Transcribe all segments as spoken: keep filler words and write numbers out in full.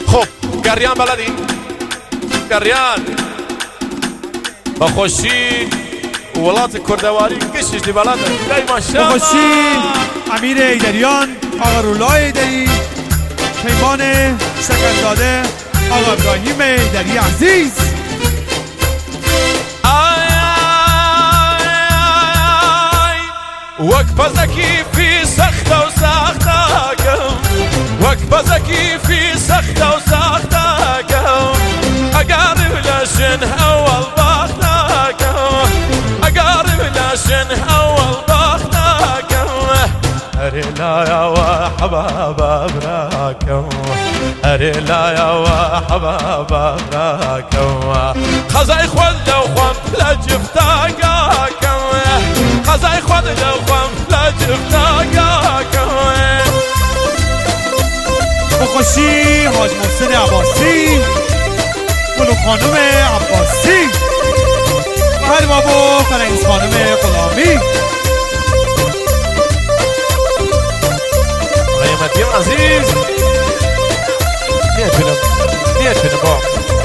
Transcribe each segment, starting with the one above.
خب گریان بلدی؟ گریان با خوشی ولات کردواری کشش دی بلده دای ماشاءالله. با خوشی امیر ایدریان، آقا رولا ایدری، پیمان شکرزاده، آقا ابراهیم ایدری عزیز. وەک بەزەکی فی سەختە و ساختەکەم وەک بەزەکی فی سەختە و ساختەکەم ئەگەڕم لە ژن هەوڵ باختەکەم ئەگەڕم لە ژن هەوڵ باختەکەم هەرێ لایەوە حەبابە براکەم هەرێ لایەوە حەبابە براکەم قەزای خۆت لەو خۆم لە جفتەکەم قەزای خۆت لەو خۆم لە جفتەکەم. با خوشی حاج محسن عباسی، گلو خانم عباسی، فرماب و فرنگز خانم غلامی. قیمتیم عزیز نیتونم نیتونم با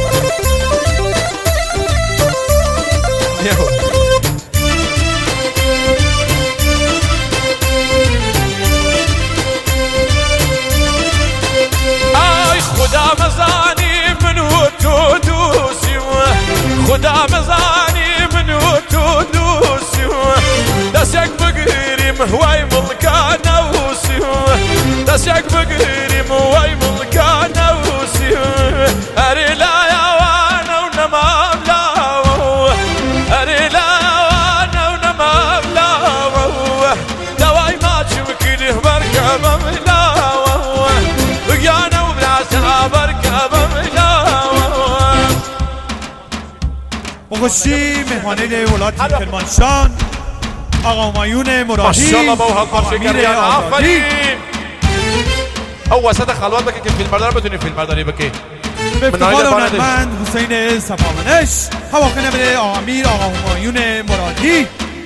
نیتونم خدا مزانی منو تو دوسیم خدا مزانی منو تو دوسیم دستک بگیریم وای ملکا نوسیم دستک بگیریم وای ملکا نوسیم هری لایوان و نمام لاو هری لایوان و نمام لاو دوای ما چمکیده برکبم لاو بگیانه بخوشی مهمانه ولایت کرمانشاه آقا همایون مرادی، آقا امیر آزادی. او وسط خلوت بکی که فیلم بردار بتونی فیلم برداری بکی. به افتخار هنرمند حسین صفامنش، هواخانه بره آقا امیر آقا همایون مرادی.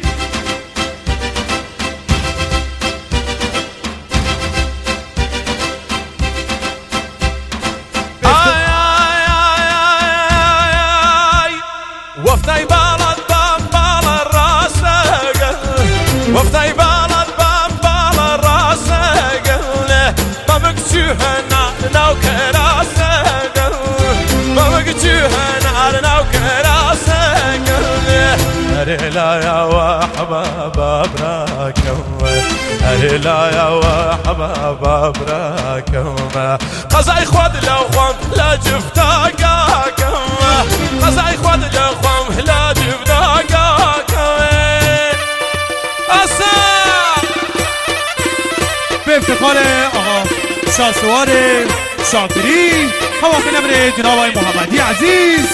وفتای بالت بام بال راسه وفتای بالت بام بال راسه ما مكتوها ناو كراسه ما مكتوها ناو كراسه هري لا يا وحباب براكم هري لا يا وحباب براكم قزاي خود لو خون لا جفتاكم قزاي خود لو خون لا جفتاكم اصلا به افتخار آقا شاسوار شاکری، هواخانه بره جناب آقای محمدی عزیز.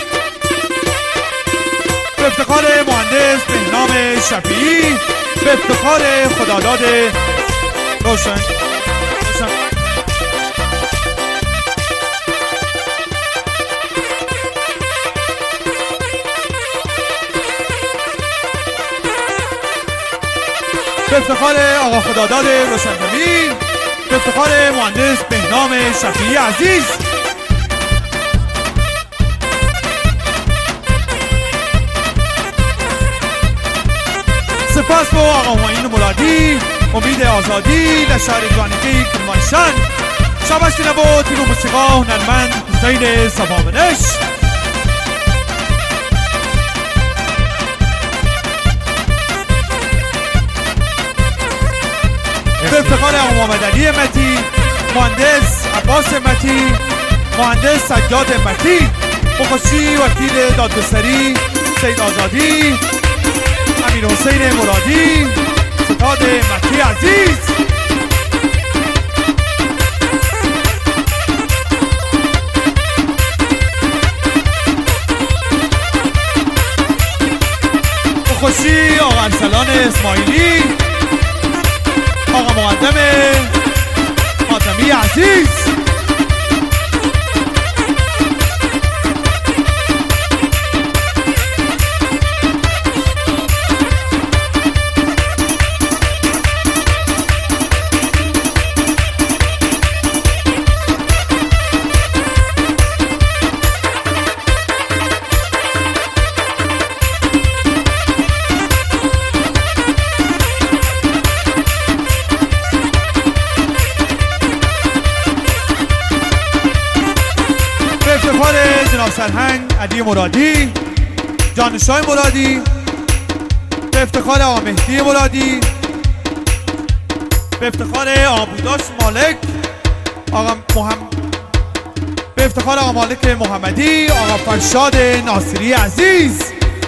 به افتخار مهندس بهنام شفیعی، به افتخار خداداد روشن روشن به افتخار آقا خداداد روشن‌فهمی، به افتخار مهندس بهنام شفیعی عزیز. سپاس با آقا همایون مرادی، امید آزادی، لشهر جوانگی کرمانشاه. شاباش نبود تیر و موسیقا هنرمند حسین صفامنش. به افتخار آقا محمد علی متی، مهندس عباس متی، مهندس سجاد متی، بخوشی وکیل دادگستری سید آزادی، امیر حسین مرادی، ستاد متی عزیز. بخوشی آقا ارسلان اسماعیلی، آقا مقدم خاتمی عزیز. افتخار جناب سرهنگ علی مرادی جانشاه مرادی، به افتخار آقا مهدی مرادی، به افتخار آقا بوداش مالک، آقا محمد، به افتخار آقا مالک محمدی، آقا فرشاد ناصری عزیز.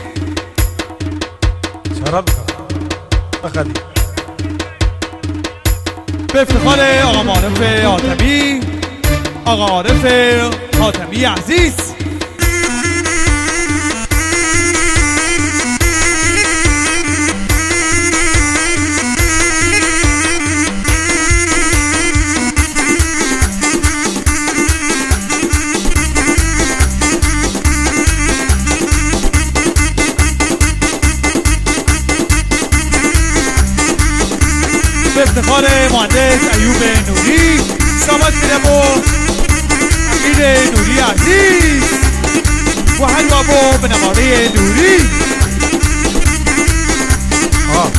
شرم بخدی. به افتخار آقا معارف حاتمی، آقا عارف حاتمی عزیز. به افتخار مهندس ایوب نوری، سامت میرمو امیر نوری عزیز و حلوابو به نواره نوری. آه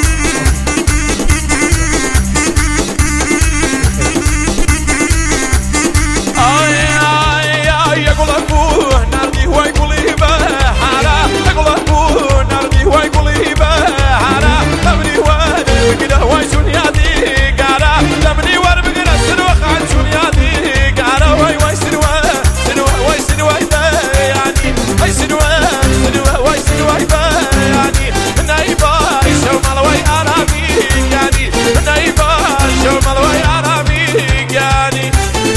آی آی آی اقول ابو نردی وای قولی به حرا اقول ابو نردی وای قولی به حرا امری وای بگیره وای شونیادی گارا امری وای بگیره سرو خان شونیادی گارا وای وای سرو سرو وای سرو وای یعنی وای سرو سرو وای سرو وای یعنی نایبا شو مال وای عربی یعنی نایبا شو مال وای عربی یعنی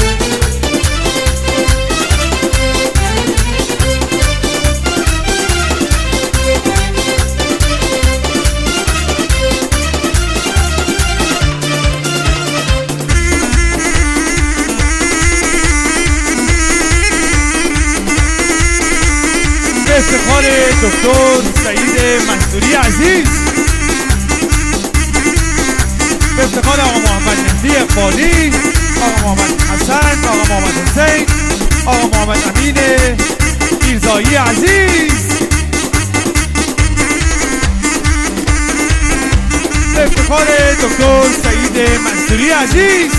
به افتخار دکتر سعید منصوری عزیز، به افتخار آقا محمد مهدی اقبالی، آقا محمد حسن، آقا محمد حسین، آقا محمد امین میرزایی عزیز. به افتخار دکتر سعید منصوری عزیز.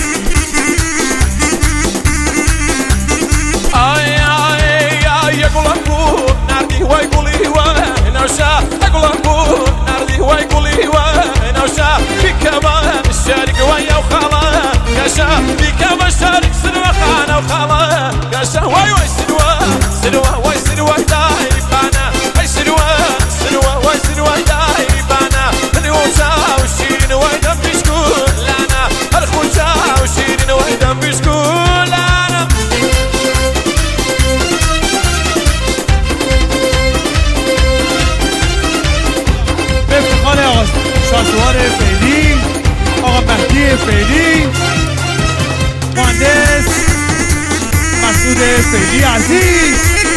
آی آی آی اقول ابو نردی وای قولی وای نوشا اقول ابو نردی وای قولی وای نوشا بكمان الشارك ويا وخاله كاشا بكمان الشارك سنوى خانه وخاله كاشا واي واي سنوى سنوى واي سنوى دايبانا واي سنوى سنوى واي سنوى دايبانا الوجا وشيرين واي دم بشكول لانا الخوجا وشيرين واي دم بشكول لانا. به افتخار آقا شاسوار فعلی، آقا مهدی فعلی، مهندس مسعود فعلی عزیز.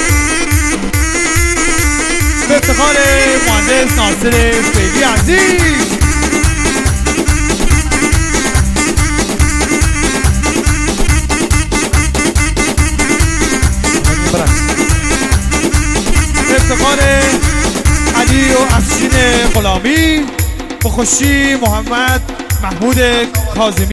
به افتخار مهندس ناصر فعلی عزیز. به افتخار علی و افشین غلامی، بخوشی محمد محمود کاظمی.